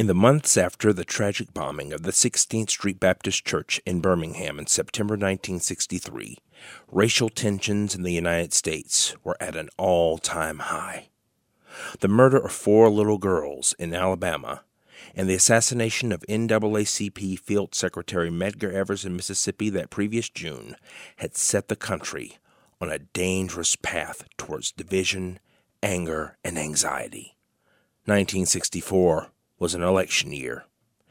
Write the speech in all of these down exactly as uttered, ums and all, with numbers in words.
In the months after the tragic bombing of the sixteenth Street Baptist Church in Birmingham in September nineteen sixty-three, racial tensions in the United States were at an all-time high. The murder of four little girls in Alabama and the assassination of N double A C P Field Secretary Medgar Evers in Mississippi that previous June had set the country on a dangerous path towards division, anger, and anxiety. nineteen sixty-four was an election year,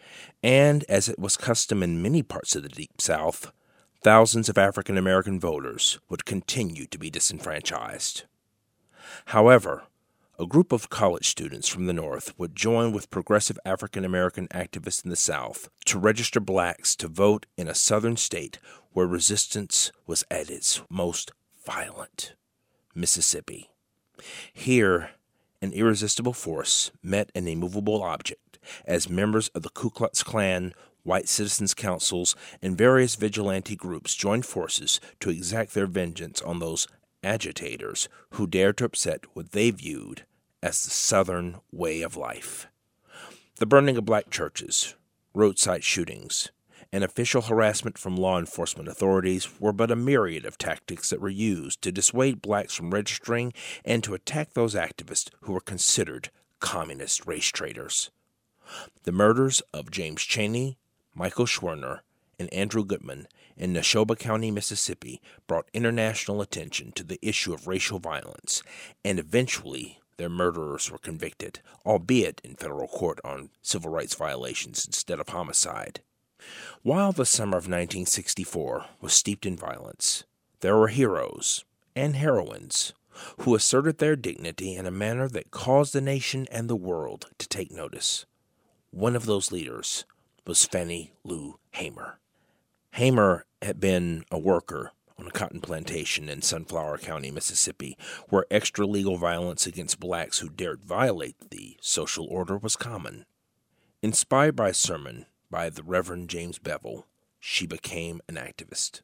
and as it was custom in many parts of the Deep South, thousands of African American voters would continue to be disenfranchised. However, a group of college students from the North would join with progressive African American activists in the South to register blacks to vote in a southern state where resistance was at its most violent, Mississippi. Here, an irresistible force met an immovable object as members of the Ku Klux Klan, white citizens' councils, and various vigilante groups joined forces to exact their vengeance on those agitators who dared to upset what they viewed as the Southern way of life. The burning of black churches, roadside shootings, and official harassment from law enforcement authorities were but a myriad of tactics that were used to dissuade blacks from registering and to attack those activists who were considered communist race traitors. The murders of James Chaney, Michael Schwerner, and Andrew Goodman in Neshoba County, Mississippi, brought international attention to the issue of racial violence, and eventually their murderers were convicted, albeit in federal court on civil rights violations instead of homicide. While the summer of nineteen sixty-four was steeped in violence, there were heroes and heroines who asserted their dignity in a manner that caused the nation and the world to take notice. One of those leaders was Fannie Lou Hamer. Hamer had been a worker on a cotton plantation in Sunflower County, Mississippi, where extra-legal violence against blacks who dared violate the social order was common. Inspired by a sermon by the Reverend James Bevel, she became an activist.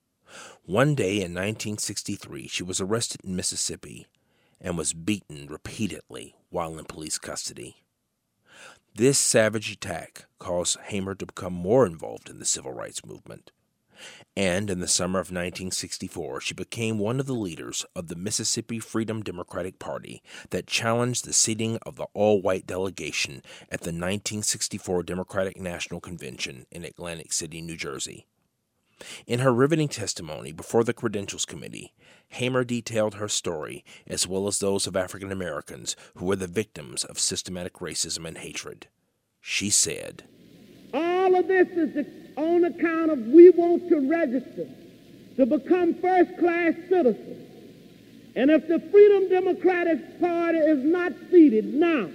One day in nineteen sixty-three, she was arrested in Mississippi and was beaten repeatedly while in police custody. This savage attack caused Hamer to become more involved in the civil rights movement, and in the summer of nineteen sixty-four, she became one of the leaders of the Mississippi Freedom Democratic Party that challenged the seating of the all-white delegation at the nineteen sixty-four Democratic National Convention in Atlantic City, New Jersey. In her riveting testimony before the Credentials Committee, Hamer detailed her story as well as those of African Americans who were the victims of systematic racism and hatred. She said, "All of this is on account of we want to register to become first-class citizens. And if the Freedom Democratic Party is not seated now,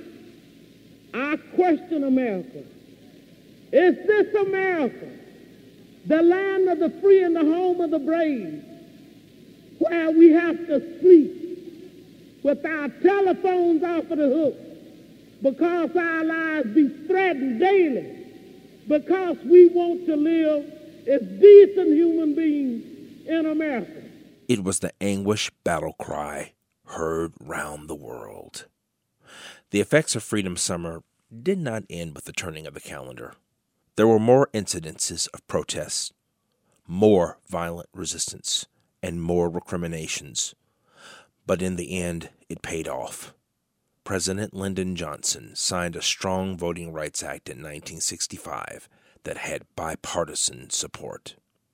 I question America. Is this America, the land of the free and the home of the brave, where we have to sleep with our telephones off of the hook because our lives be threatened daily because we want to live as decent human beings in America?" It was the anguished battle cry heard round the world. The effects of Freedom Summer did not end with the turning of the calendar. There were more incidences of protests, more violent resistance, and more recriminations. But in the end, it paid off. President Lyndon Johnson signed a strong Voting Rights Act in nineteen sixty-five that had bipartisan support.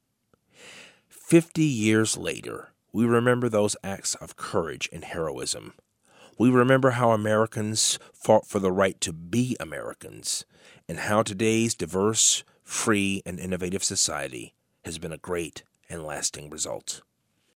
Fifty years later, we remember those acts of courage and heroism. We remember how Americans fought for the right to be Americans, and how today's diverse, free, and innovative society has been a great and lasting result.